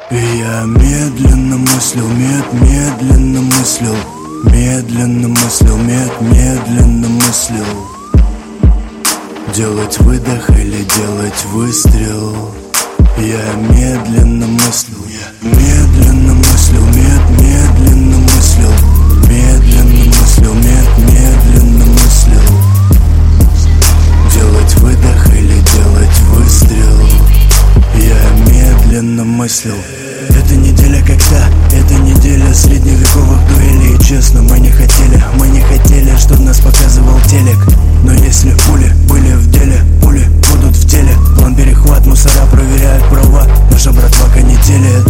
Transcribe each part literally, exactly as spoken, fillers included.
И я медленно мыслил, мед, медленно мыслил, медленно мыслил, мед, медленно мыслил. Делать выдох или делать выстрел? Я медленно мыслил, я медленно мыслил, мед, медленно мыслил, медленно мыслил, мед, медленно мыслил. Делать выдох или делать выстрел? Я медленно мыслил. Эта неделя как та, это неделя средневековых дуэлей. Честно, мы не хотели, мы не хотели, чтобы нас показывал телек. Но если пули были в деле, пули будут в теле. План перехват, мусора проверяют права, наша братва конетелит.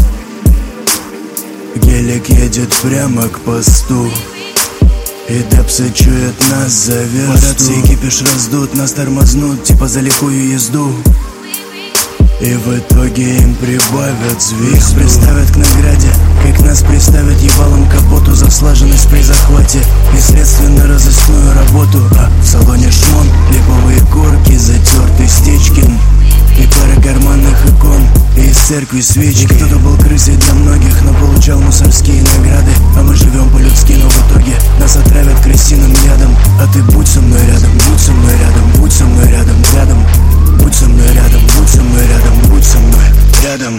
Гелик едет прямо к посту, и депсы чуют нас за версту. Мародцы кипиш раздут, нас тормознут, типа за лихую езду. И в итоге им прибавят звезду. Их приставят к награде, как нас приставят ебалом капоту за слаженность при захвате и следственно-розыскную работу. А в салоне шмон, липовые корки, затертый Стечкин и пара карманных икон, и из церкви свечки. Кто-то был крысой для многих, но получал мусорские награды. А мы живем по-людски, но в итоге нас отравят крысиным ядом. А ты будь со мной рядом, будь со мной рядом, будь со мной рядом, рядом. Будь со мной рядом, будь со мной рядом, будь со мной рядом.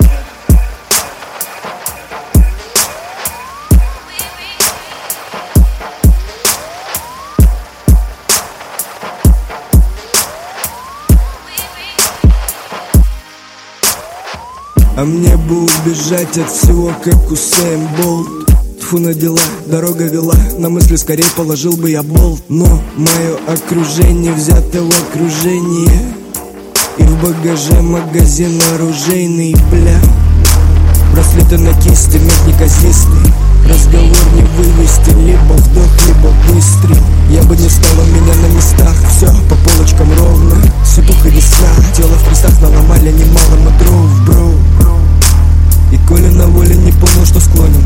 А мне бы убежать от всего, как Усейн Болт. Тьфу на дела, дорога вела, на мысли скорее положил бы я болт. Но мое окружение взято в окружение, и в багаже магазин оружейный, бля. Браслеты на кисти, мед неказистый, разговор не вывести, либо вдох, либо выстрел. Я бы не стала меня на местах, все по полочкам ровно. Сипуха весна, тело в крестах наломали немало мы дров, бро. И коли на воле не понял, что склонен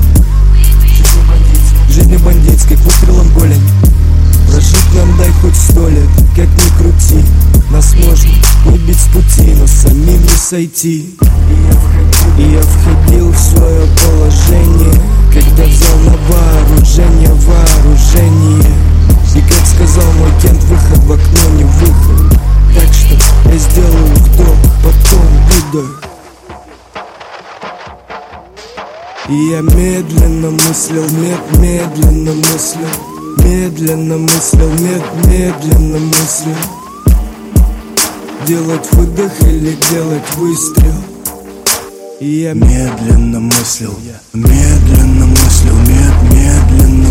жизни бандитской, к выстрелам голень. Прожить нам дай хоть сто лет, как ни крути. Нас можно выбить с пути, но самим не сойти. И я входил в свое положение, когда взял на вооружение вооружение. И как сказал мой кент, выход в окно не выход. Так что я сделаю вдох, потом выдох. И я медленно мыслил, мед, медленно мыслил, медленно мыслил, мед, медленно мыслил. Делать выдох или делать выстрел? И я медленно мыслил, медленно мыслил, мед, медленно